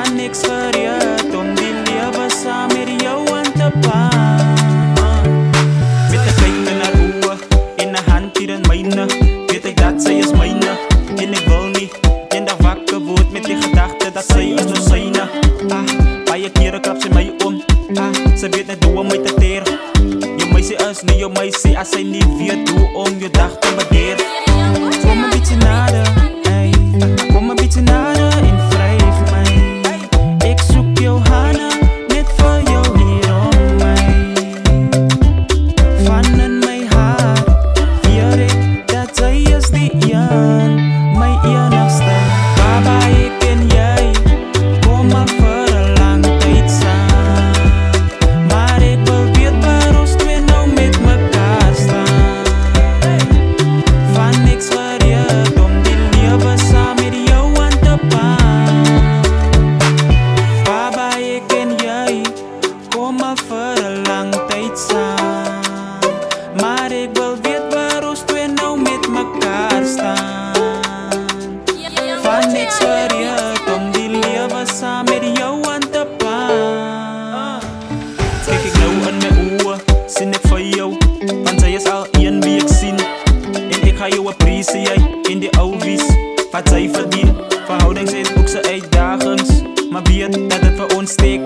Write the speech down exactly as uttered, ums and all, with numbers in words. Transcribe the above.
van niks gereed om die lewe saam met jou aan te baan. Met een kijk in haar oe en een hand hier in myne, weet ek dat sy is myne. En ek wil nie eendag wakker word met die gedachte dat sy is nou syne. Ah, baie kere klap sy my om, ah, sy weet net hoe om my te teer. Jou meisie is nie jou meisie as sy nie weet hoe om jou dag te bedeer. Kom een beetje nader, ey, kom een beetje nader en wryf my. Ek soek jou hande net vir jou hier om my. Van in my hart weet ek dat sy is die een, my enigste. Baba, ek en jy kom maar vir 'n lang tyd saam, maar ek wil weet waar ons twee nou met mekaar staan. Van niks gereed om die lewe saam met jou aan te baan. Baba, ek en jy kom maar vir 'n lang tyd saam, maar ek wil weet waar ons twee nou met mekaar staan. Van niks gereed om die lewe saam met jou aan te baan. Kyk ek nou in my oe, sien ek vir jou, want sy is al een wie ek sien. En ek ga jou appreciate in die ouwies, wat sy verdien. Verhoudings het ook sy uitdagings, maar weet dat het vir ons steek